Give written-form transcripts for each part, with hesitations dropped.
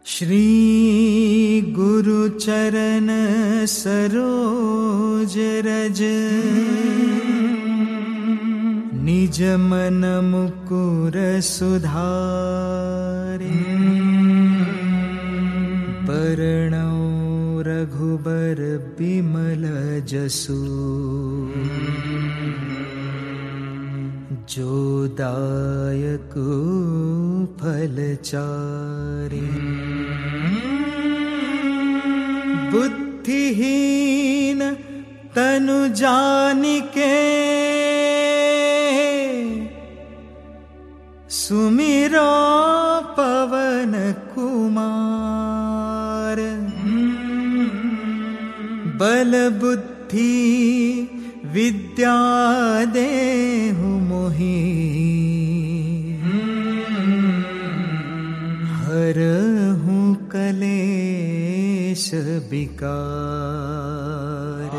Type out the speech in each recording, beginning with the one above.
श्री गुरु चरण सरोज रज निज मन मुकुर सुधारे बरनौ रघुबर बिमल जसु जो दायक फल चारे बुद्धिहीन तनु जानिके सुमिरो पवन कुमार बल बुद्धि विद्या देहु मोहि हरहु कलेश विकार।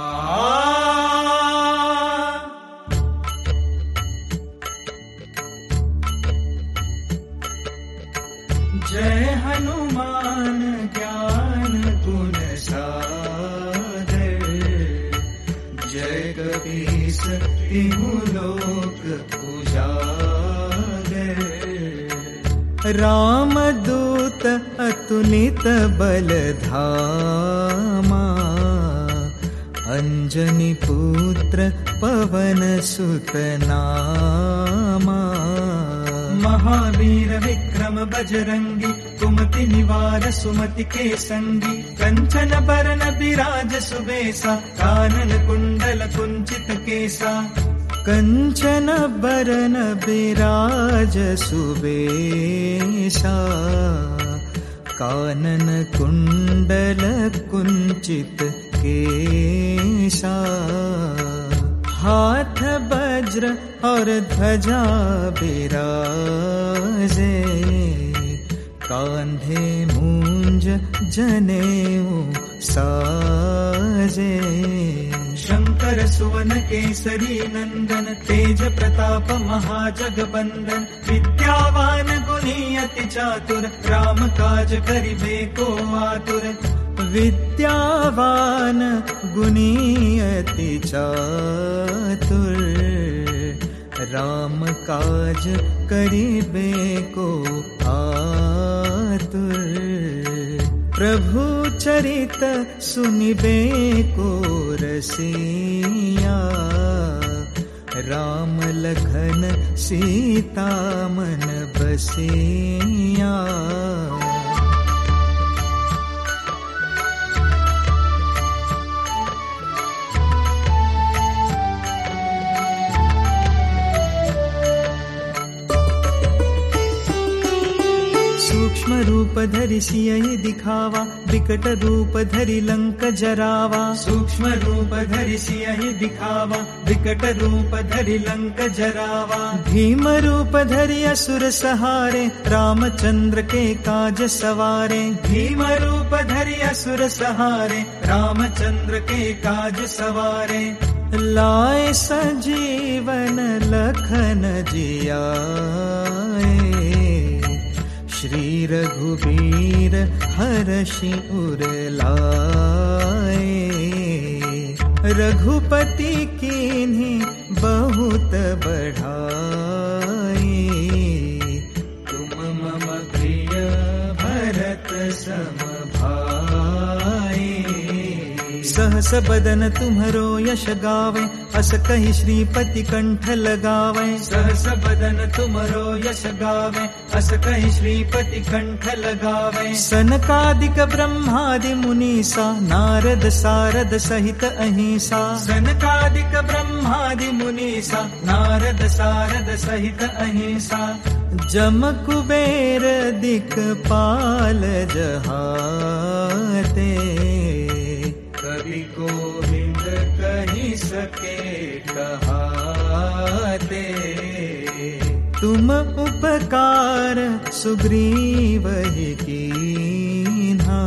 जय हनुमान ज्ञान गुण सागर जय कपीस तिहु लोक उजागर। राम दूत अतुलित बल धामा अंजनी पुत्र पवन सुत नामा। महावीर विक्रम बजरंगी कुमति निवार सुमति के संगी। कंचन बरन बिराज सुबेसा कानन कुंडल कुंचित केसा। कंचन बरन बिराज सुबेसा कानन कुंडल कुंचित केसा। हाथ वज्र और ध्वजा बिराजे कांधे मूंज जनेऊ साजे। शंकर सुवन केसरी नंदन तेज प्रताप महाजगबंदन। विद्यावान गुणी अति चातुर राम काज करिबे को आतुर। विद्यावान गुणी अति चातुर राम काज करिबे को आतुर। प्रभु चरित सुनिबे को रसिया राम लखन सीता मन बसिया। सूक्ष्म रूप धरि सियहि दिखावा विकट रूप धरि लंक जरावा। सूक्ष्म रूप धरि सियहि दिखावा विकट रूप धरि लंक जरावा। भीम रूप धरि असुर सहारे रामचंद्र के काज सवारे। भीम रूप धरि असुर सहारे रामचंद्र के काज सवारे। लाए संजीवन लखन जियाए श्री रघुबीर हरषि उर लाए। रघुपति कीन्ही बहुत बढ़ाई तुम मम प्रिय भरत सम भाई। सहस बदन तुम्हरो यश गावे अस कहि श्रीपति कंठ लगावे। सहस बदन तुम्हरो यश गावे अस कहि श्रीपति कंठ लगावे। सनकादिक ब्रह्मादि मुनीसा नारद सारद सहित अहिंसा। सनकादिक ब्रह्मादि मुनीसा नारद सारद सहित अहिंसा। जम कुबेर दिक्पाल जहाते कवि गोविंद कहि सके कहाते। तुम उपकार सुग्रीवहि कीन्हा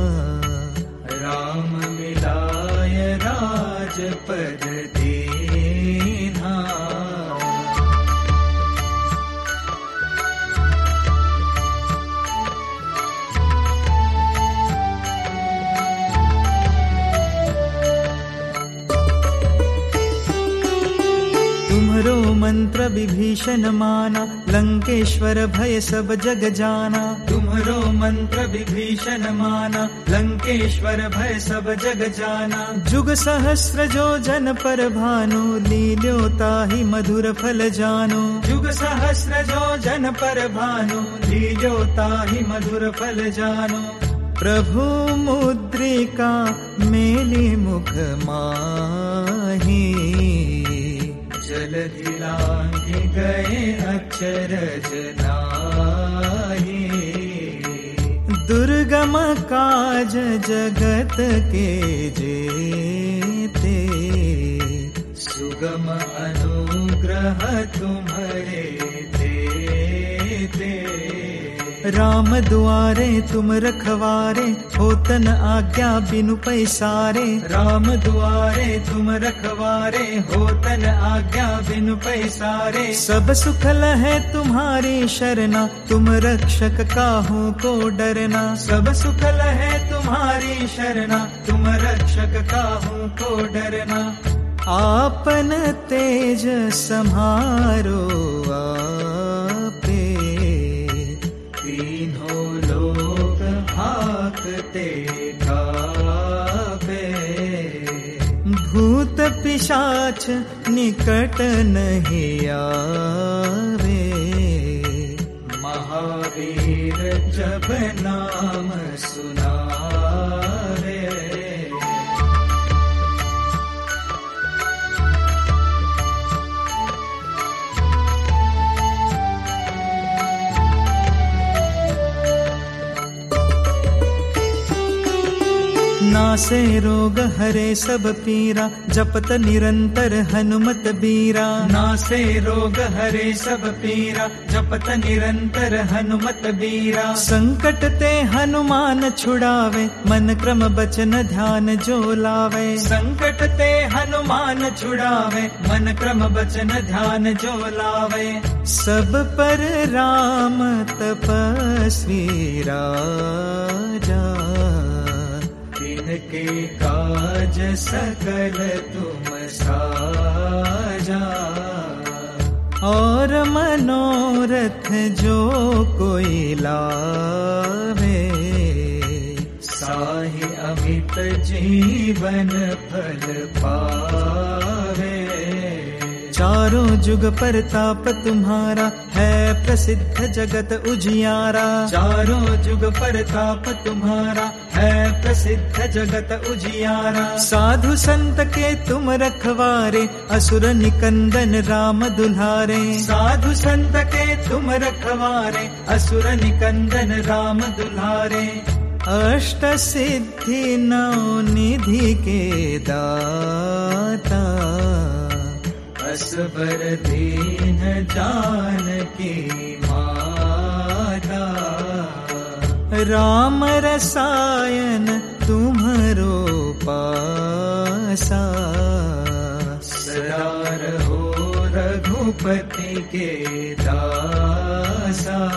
राम मिलाय राजपद दीन्हा। मंत्र विभीषण माना, लंकेश्वर भय सब जग जाना। तुम्हरो मंत्र विभीषण माना, लंकेश्वर भय सब जग जाना। जुग सहस्र जो जन पर भानु, लील्यो ताहि मधुर फल जानो। जुग सहस्र जो जन पर भानु, लील्यो ताहि मधुर फल जानो। प्रभु मुद्रिका मेली मुख माही, जलधि लांघि गए अचरज नाहि। दुर्गम काज जगत के जेते, सुगम अनुग्रह तुम्हारे देते। राम दुआरे तुम रखवारे, होतन आज्ञा बिनु पैसारे। राम दुआरे तुम रखवारे, होतन आज्ञा बिनु पैसारे। सब सुख लहै तुम्हारी शरणा, तुम रक्षक काहू को डरना। सब सुख लहै तुम्हारी शरणा, तुम रक्षक काहू को डरना। आपन तेज सम्हारो आपे, तीनों लोक हाकते काबे। भूत पिशाच निकट नहीं आवे, महावीर जब नाम सुनावे। नासे रोग हरे सब पीरा, जपत निरंतर हनुमत बीरा। नासे रोग हरे सब पीरा, जपत निरंतर हनुमत बीरा। संकट ते हनुमान छुड़ावे, मन क्रम बचन ध्यान जो लावे। संकट ते हनुमान छुड़ावे, मन क्रम बचन ध्यान जो लावे। सब पर राम तपस्वी राजा, के काज सकल तुम साजा। और मनोरथ जो कोई लावे, साहि अमित जीवन फल पावे। चारों जुग परताप तुम्हारा, है प्रसिद्ध जगत उजियारा। चारों जुग परताप तुम्हारा, है प्रसिद्ध जगत उजियारा। साधु संत के तुम रखवारे, असुर निकंदन राम दुल्हारे। साधु संत के तुम रखवारे, असुर निकंदन राम दुल्हारे। अष्ट सिद्धि नौ निधि के दाता, असबर दीन जानकी माता। राम रसायन तुम्हरो पासा, सदा रहो रघुपति के दासा।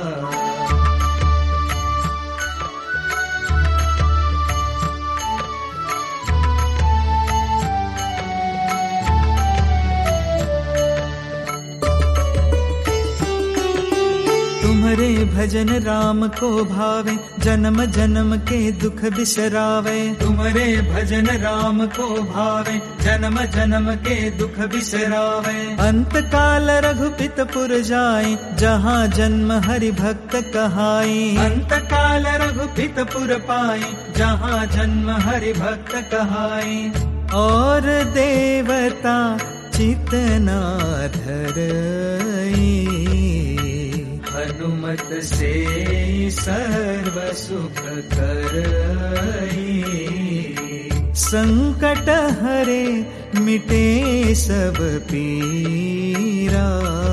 तुम्हारे भजन राम को भावे, जन्म जन्म के दुख बिसरावे। तुम्हारे भजन राम को भावे, जन्म जन्म के दुख बिसरावे। अंत काल रघुपति पुर जाए, जहाँ जन्म हरि भक्त कहाए। अंत काल रघुपति पुर पाए, जहाँ जन्म हरि भक्त कहाए। और देवता चितना धरई, हनुमत से सर्व सुख करई। संकट हरे मिटे सब पीरा,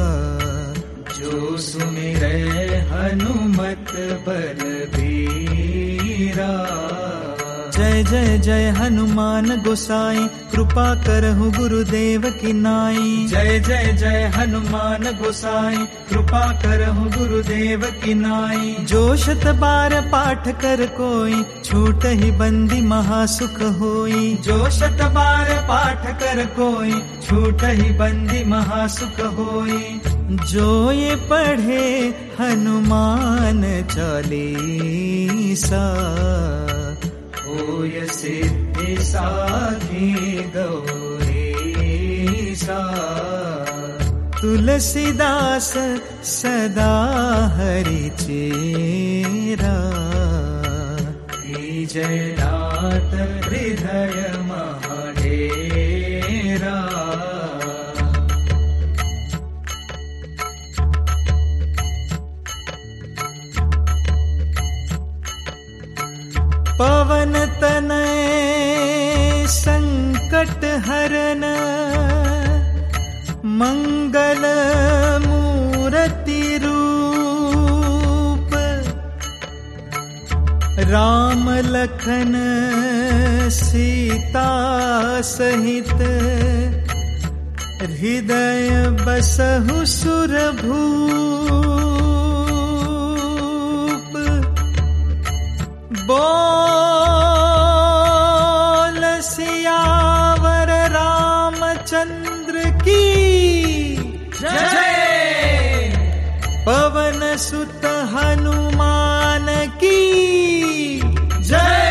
जो सुमिरै हनुमत बलबीरा। जय जय जय जय हनुमान गोसाई, कृपा करहु गुरुदेव की नाई। जय जय जय हनुमान गोसाई, कृपा करहु गुरुदेव की नाई। जो शत बार पाठ कर कोई, छूट ही बंदी महासुख होई। जो शत बार पाठ कर कोई, छूट ही बंदी महासुख होई। जो ये पढ़े हनुमान चालीसा, होय सिद्धि साखी गौरीसा। तुलसीदास सदा हरि चेरा, जय नाथ हृदय महाडेरा। पवन तनय संकट हरन, मंगल मूर्ति रूप। राम लखन सीता सहित, हृदय बसहु सुरभूप। बोल सियावर रामचंद्र की जय। पवन सुत हनुमान की जय।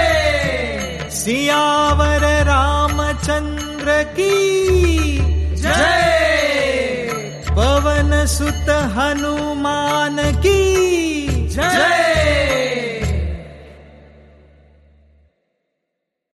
सियावर रामचंद्र की जय। पवन सुत हनुमान की जय।